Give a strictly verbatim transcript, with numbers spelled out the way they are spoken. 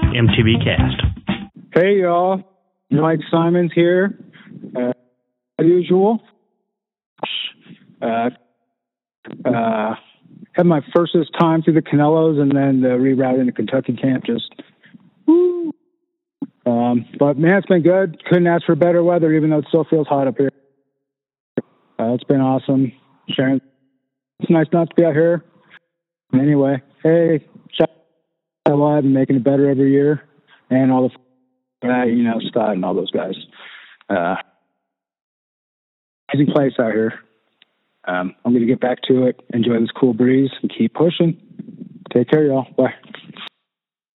M T B Cast. Hey, y'all. Mike Simons here. Uh, as usual. Uh, uh, had my firstest time through the Canelos and then the reroute into Kentucky camp. Just, woo. Um, but, man, it's been good. Couldn't ask for better weather, even though it still feels hot up here. Uh, it's been awesome. Sharon, it's nice not to be out here. Anyway, hey, shout out live and making it better every year. And all the, uh, you know, Scott and all those guys. Uh, amazing place out here. Um, I'm going to get back to it, enjoy this cool breeze, and keep pushing. Take care, y'all. Bye.